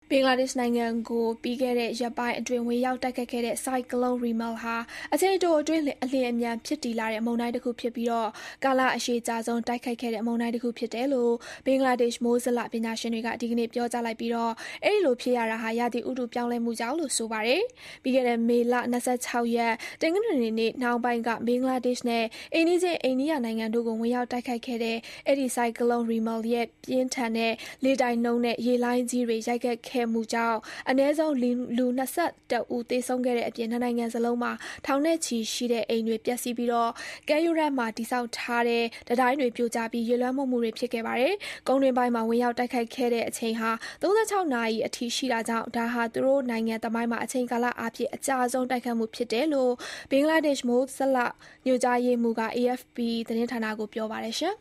ဘင်္ဂလားဒေ့ရှ်နိုင်ငံကိုပြီးခဲ့တဲ့ရက်ပိုင်းအတွင်းဝင်ရောက်တိုက်ခတ်ခဲ့တဲ့ ဆိုင်ကလုန်း Remal ဟာအချိန်တိုအတွင်းအလျင်အမြန်ဖြစ်တည်လာတဲ့မုန်တိုင်းတခုဖြစ်ပြီးကာလအရှည်ကြာဆုံးတိုက်ခတ်ခဲ့တဲ့မုန်တိုင်းတခုဖြစ်တယ်လို့ဘင်္ဂလားဒေ့ရှ်မိုးဇလပညာရှင်တွေကဒီကနေ့ပြောကြားလိုက်ပြီးအဲဒီလိုဖြစ်ရတာဟာရာသီဥတုပြောင်းလဲမှုကြောင့်လို့ဆိုပါတယ်။ပြီးခဲ့တဲ့မေလ26ရက်တနင်္ဂနွေနေ့နှောင်းပိုင်းကဘင်္ဂလားဒေ့ရှ်နဲ့အိမ်နီးချင်းအိန္ဒိယနိုင်ငံတို့ကိုဝင်ရောက်တိုက်ခတ်ခဲ့တဲ့အဲဒီဆိုင်ကလုန်း Remal ရဲ့ပြင်းထန်တဲ့လေတိုက်နှုန်းနဲ့ရေလှိုင်းကြီးတွေရိုက်ခတ်ခဲ့မှုကြောင့်အနည်းဆုံးလူ21ဦးသေဆုံးခဲ့တဲ့အပြင်နှစ်နိုင်ငံစလုံးမှာထောင်နဲ့ချီရှိတဲ့အိမ်တွေပျက်စီးပြီးကမ်းရိုးတန်းမှာတည်ဆောက်ထားတဲ့တံတိုင်းတွေပြိုကျပြီးရေလွှမ်းမိုးမှုတွေဖြစ်ခဲ့ပါတယ်။ကုန်းတွင်းပိုင်းမှာဝင်ရောက်တိုက်ခိုက်ခဲ့တဲ့အချိန်ဟာ36နာရီအထိရှိတာကြောင့်ဒါဟာသူတို့နိုင်ငံသမိုင်းမှာအချိန်ကာလအားဖြင့်အကြာဆုံးတိုက်ခတ်မှုဖြစ်တယ်လို့ဘင်္ဂလားဒေ့ရှ်မိုးဇလညွှန်ကြားရေးမှူးက AFP သတင်းဌာနကိုပြောပါတယ်။